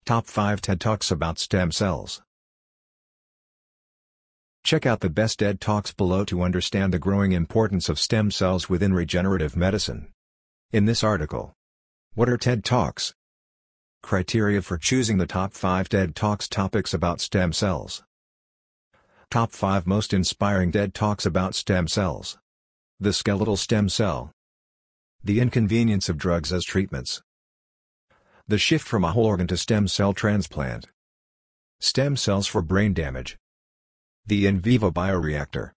Top 5 TED Talks about stem cells. Check out the best TED Talks below to understand the growing importance of stem cells within regenerative medicine. In this article, what are TED Talks? Criteria for choosing the top 5 TED Talks topics about stem cells. Top 5 most inspiring TED Talks about stem cells. The skeletal stem cell. The inconvenience of drugs as treatments. The shift from a whole organ to stem cell transplant. Stem cells for brain damage. The in vivo bioreactor.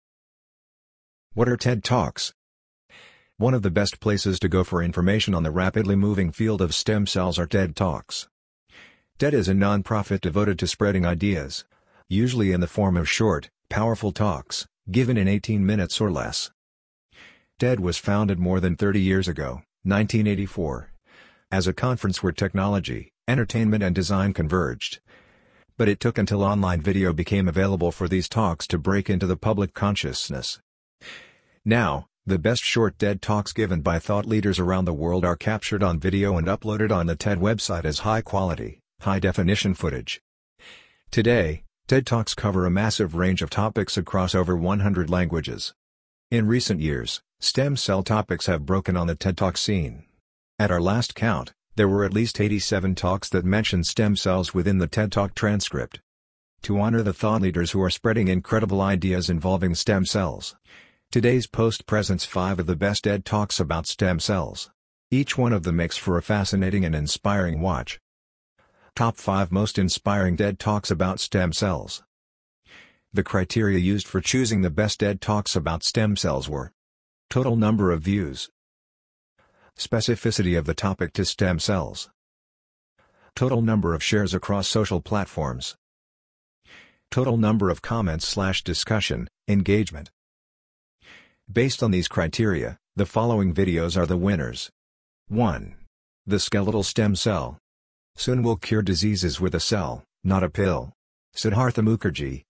What are TED Talks? One of the best places to go for information on the rapidly moving field of stem cells are TED Talks. TED is a non-profit devoted to spreading ideas, usually in the form of short, powerful talks, given in 18 minutes or less. TED was founded more than 30 years ago, 1984. As a conference where technology, entertainment and design converged. But it took until online video became available for these talks to break into the public consciousness. Now, the best short TED Talks given by thought leaders around the world are captured on video and uploaded on the TED website as high-quality, high-definition footage. Today, TED Talks cover a massive range of topics across over 100 languages. In recent years, stem cell topics have broken on the TED Talk scene. At our last count, there were at least 87 talks that mentioned stem cells within the TED Talk transcript. To honor the thought leaders who are spreading incredible ideas involving stem cells, today's post presents 5 of the best TED Talks about stem cells. Each one of them makes for a fascinating and inspiring watch. Top 5 most inspiring TED Talks about stem cells. The criteria used for choosing the best TED Talks about stem cells were: total number of views, specificity of the topic to stem cells, total number of shares across social platforms, total number of comments/discussion, engagement. Based on these criteria, the following videos are the winners. 1. The skeletal stem cell. Soon we'll cure diseases with a cell, not a pill. Siddhartha Mukherjee,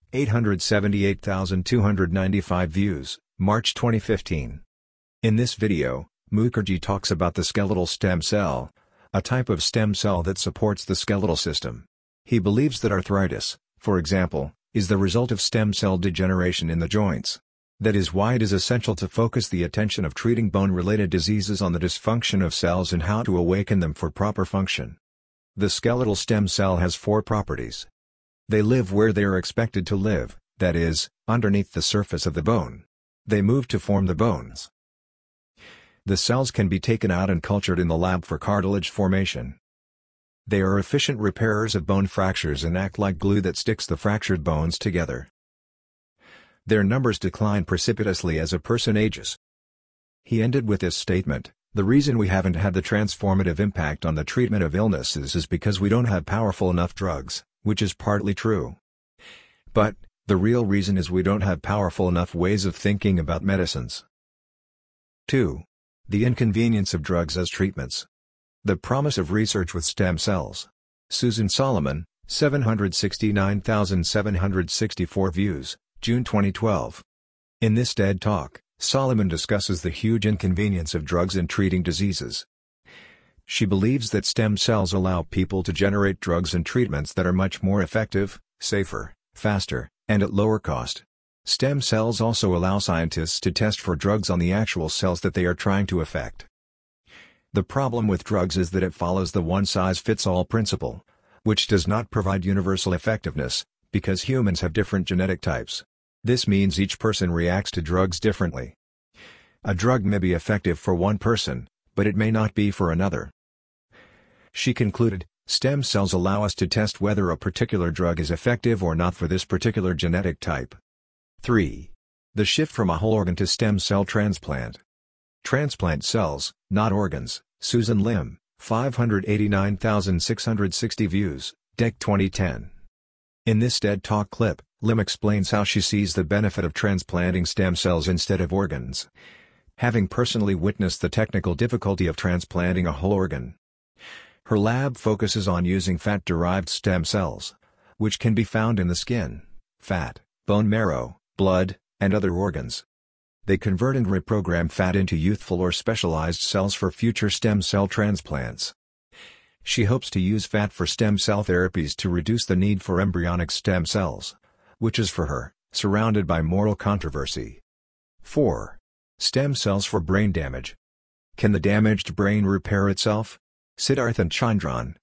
878,295 views, March 2015. In this video, Mukherjee talks about the skeletal stem cell, a type of stem cell that supports the skeletal system. He believes that arthritis, for example, is the result of stem cell degeneration in the joints. That is why it is essential to focus the attention of treating bone-related diseases on the dysfunction of cells and how to awaken them for proper function. The skeletal stem cell has 4 properties. They live where they are expected to live, that is, underneath the surface of the bone. They move to form the bones. The cells can be taken out and cultured in the lab for cartilage formation. They are efficient repairers of bone fractures and act like glue that sticks the fractured bones together. Their numbers decline precipitously as a person ages. He ended with this statement: the reason we haven't had the transformative impact on the treatment of illnesses is because we don't have powerful enough drugs, which is partly true. But, the real reason is we don't have powerful enough ways of thinking about medicines. 2. The inconvenience of drugs as treatments. The promise of research with stem cells. Susan Solomon, 769,764 views, June 2012. In this TED Talk, Solomon discusses the huge inconvenience of drugs in treating diseases. She believes that stem cells allow people to generate drugs and treatments that are much more effective, safer, faster, and at lower cost. Stem cells also allow scientists to test for drugs on the actual cells that they are trying to affect. The problem with drugs is that it follows the one-size-fits-all principle, which does not provide universal effectiveness, because humans have different genetic types. This means each person reacts to drugs differently. A drug may be effective for one person, but it may not be for another. She concluded, stem cells allow us to test whether a particular drug is effective or not for this particular genetic type. 3. The shift from a whole organ to stem cell transplant. Transplant cells, not organs. Susan Lim, 589,660 views, Dec 2010. In this TED Talk clip, Lim explains how she sees the benefit of transplanting stem cells instead of organs, having personally witnessed the technical difficulty of transplanting a whole organ. Her lab focuses on using fat-derived stem cells, which can be found in the skin, fat, bone marrow, blood, and other organs. They convert and reprogram fat into youthful or specialized cells for future stem cell transplants. She hopes to use fat for stem cell therapies to reduce the need for embryonic stem cells, which is for her, surrounded by moral controversy. 4. Stem cells for brain damage. Can the damaged brain repair itself? Siddharthan Chandran,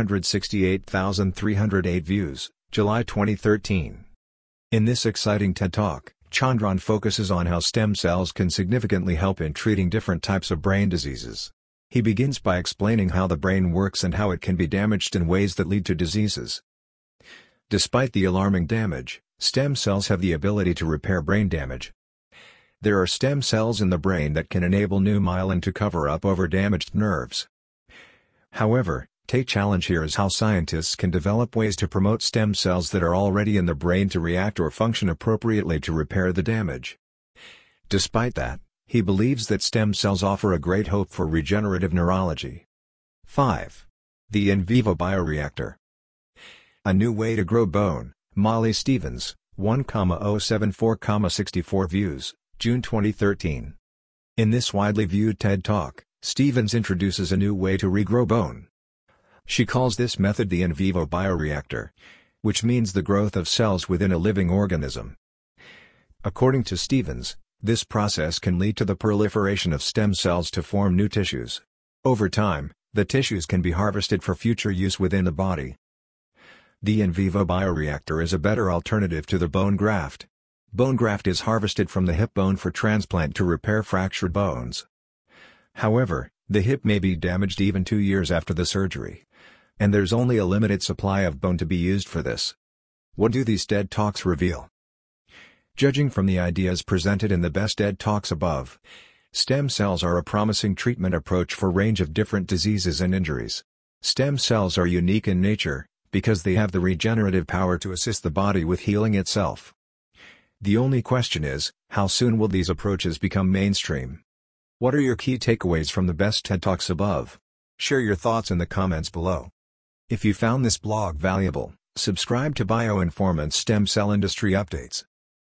868,308 views, July 2013. In this exciting TED Talk, Chandran focuses on how stem cells can significantly help in treating different types of brain diseases. He begins by explaining how the brain works and how it can be damaged in ways that lead to diseases. Despite the alarming damage, stem cells have the ability to repair brain damage. There are stem cells in the brain that can enable new myelin to cover up over damaged nerves. However, the challenge here is how scientists can develop ways to promote stem cells that are already in the brain to react or function appropriately to repair the damage. Despite that, he believes that stem cells offer a great hope for regenerative neurology. 5. The in vivo bioreactor. A new way to grow bone, Molly Stevens, 1,074,64 views, June 2013. In this widely viewed TED Talk, Stevens introduces a new way to regrow bone. She calls this method the in vivo bioreactor, which means the growth of cells within a living organism. According to Stevens, this process can lead to the proliferation of stem cells to form new tissues. Over time, the tissues can be harvested for future use within the body. The in vivo bioreactor is a better alternative to the bone graft. Bone graft is harvested from the hip bone for transplant to repair fractured bones. However, the hip may be damaged even 2 years after the surgery. And there's only a limited supply of bone to be used for this. What do these TED Talks reveal? Judging from the ideas presented in the best TED Talks above, stem cells are a promising treatment approach for a range of different diseases and injuries. Stem cells are unique in nature, because they have the regenerative power to assist the body with healing itself. The only question is, how soon will these approaches become mainstream? What are your key takeaways from the best TED Talks above? Share your thoughts in the comments below. If you found this blog valuable, subscribe to BioInformant's Stem Cell Industry Updates.